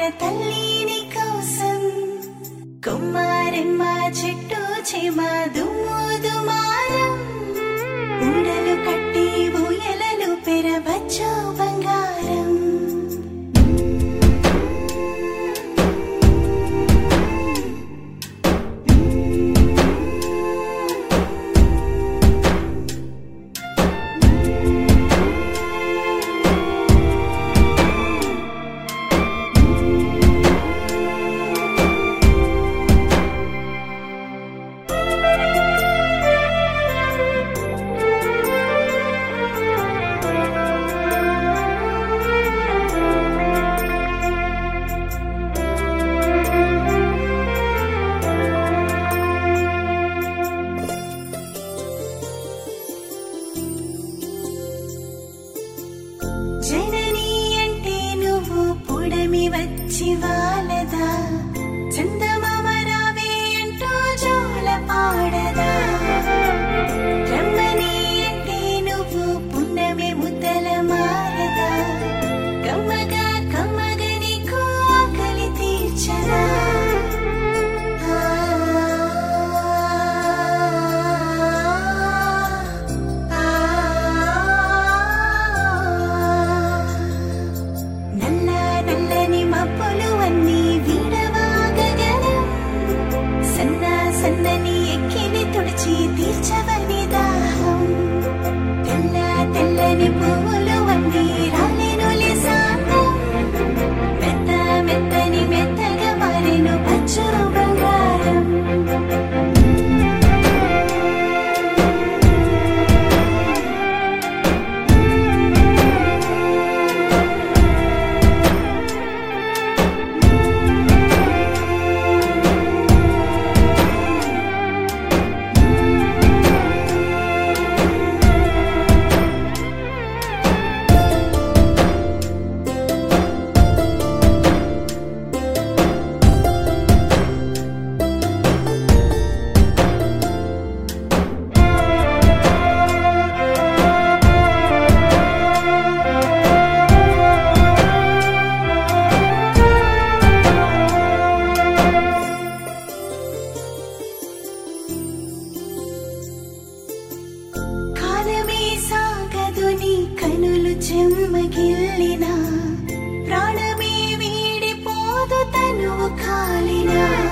తల్లిని కోసం కొమ్మారెమ్మ చెట్టు చేమ దుమ్ము దుమారం ఊడలు కట్టి ఊయలలు పెరవచ్చు బంగారం జననీ అంటే నువ్వు పొడమి వచ్చి వాలదా చందమామ రావే అంటూ జోల పాడదా రమ్మని అంటే నువ్వు పున్నమి ముద్దల మారదా కమ్మగా కమ్మగా నీకు ఆకలి తీర్చదా నల్లని మబ్బులు అన్నీ వీడవాగగలం సన్నని ఎక్కిని తుడిచి తీర్చవని దాహం తెల్లని పువ్వులు అన్నీ రాలేనులే సాంతం మెత్తని మెత్తగా మారెను పచ్చు బంగారం కనులు చెమ్మగిల్లినా ప్రాణమే వీడిపోదు తనువు కాలినా